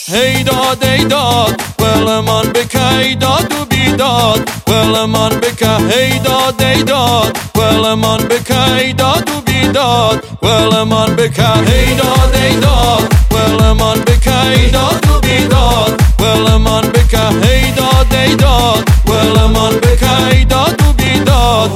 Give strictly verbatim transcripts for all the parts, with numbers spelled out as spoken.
هی داد ای داد ول من بکه داد و بیداد ول من بکه هی داد ای داد ول من بکه داد و بیداد ول من بکه هی داد ای داد ول من بکه داد و بیداد ول من بکه هی داد ای داد ول من بکه داد و بیداد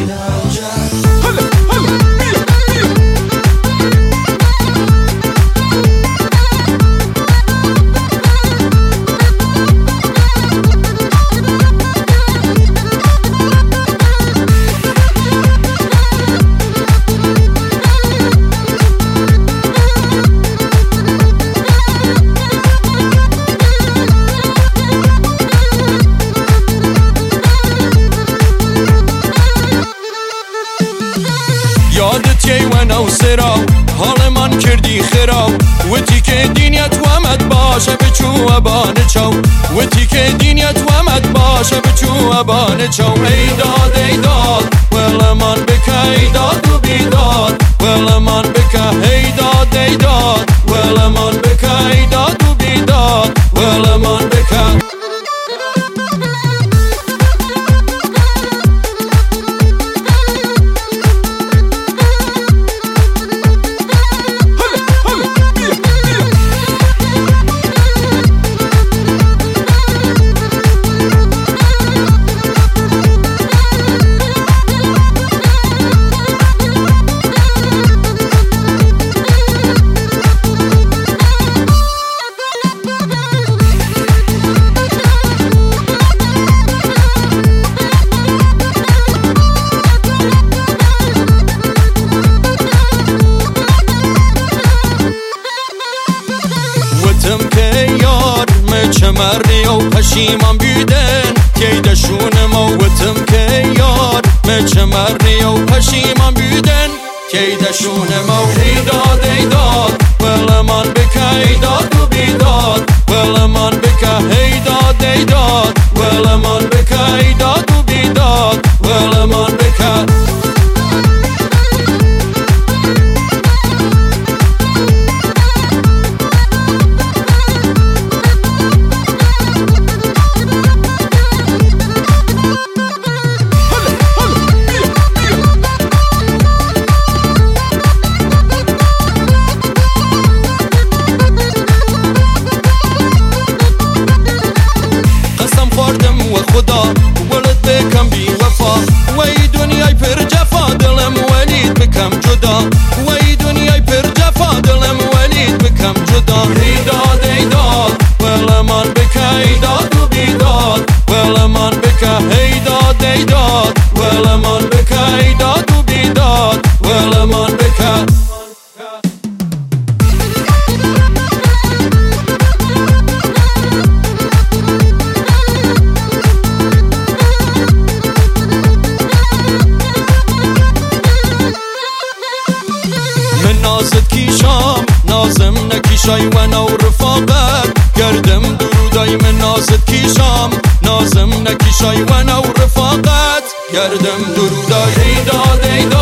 یادت یه و نو سرا حال من کردی خرا وتی که دینیت و امد باشه بچو ابانه چو وتی که دینیت و امد باشه بچو ابانه چو ای داد ای داد ول من بکه ای داد و بیداد ول من بکه ای داد ای داد ول من بکه ای داد و بیداد ول من بکه وتم که یار مچمری و پشیمان بیدن که دشونم و وتم که یار مچمری و پشیمان بیدن که دشونم و ای داد ای داد ول من بکه ای داد و بیداد ول من بکه ای داد ای داد ول من بکه ای داد و بیداد ول من بکه خدا ولد بکم بی وفا وی دنیای پر جفا دلم ولید بکم جدا وی دنیای پر جفا دلم ولید بکم جدا ای داد ای داد ول من بکه ای داد و بیداد ول من بکه ای داد ای داد ول من بکه ای داد و بیداد ول من بکه نازت کیشام نازم نکیشای و نو رفاقت گردم درودای من نازت کیشام نازم نکیشای و نو رفاقت گردم درودای ای داد ای داد